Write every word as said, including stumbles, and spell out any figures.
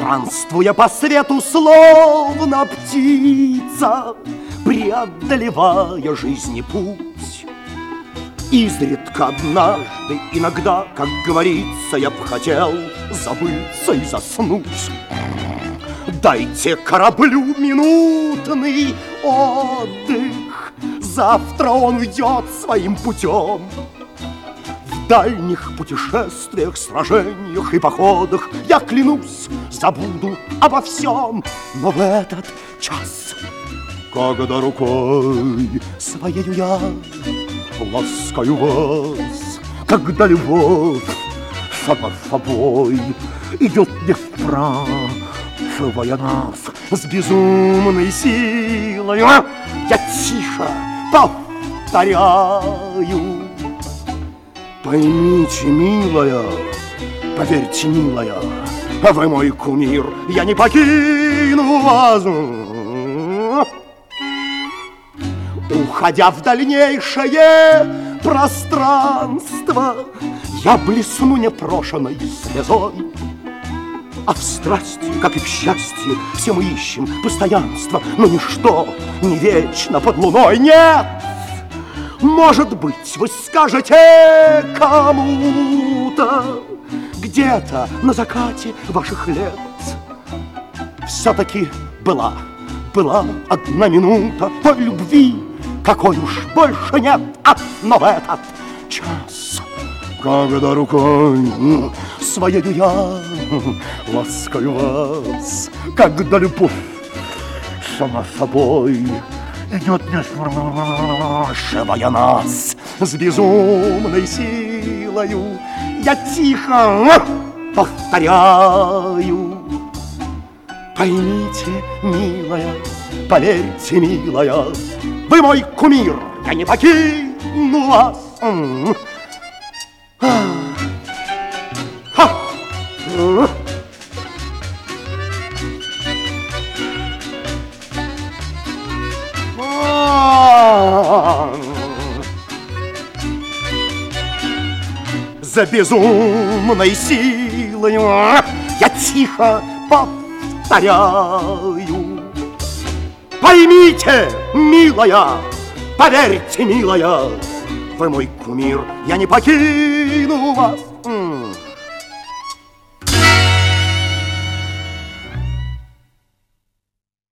Странствуя по свету, словно птица, преодолевая жизни путь, изредка однажды, иногда, как говорится, я б хотел забыться и заснуть. Дайте кораблю минутный отдых, завтра он уйдет своим путем. В дальних путешествиях, сражениях и походах я, клянусь, забуду обо всем. Но в этот час, когда рукой своею я ласкаю вас, когда любовь сама собой идет не вправо, вшивая нас с безумной силой, я тихо повторяю: поймите, милая, поверьте, милая, вы мой кумир, я не покину вас. Уходя в дальнейшее пространство, я блесну непрошенной слезой. А в страсти, как и в счастье, все мы ищем постоянство, но ничто не вечно под луной. Нет! Может быть, вы скажете кому-то где-то на закате ваших лет: все-таки была, была одна минута той любви, какой уж больше нет. А, но в этот час, когда рукой своею я ласкаю вас, когда любовь сама собой идет не сшивая нас с безумной силою, я тихо повторяю: поймите, милая, поверьте, милая, вы мой кумир, я не покину вас. За безумной силой я тихо повторяю: поймите, милая, поверьте, милая, вы мой кумир, я не покину вас.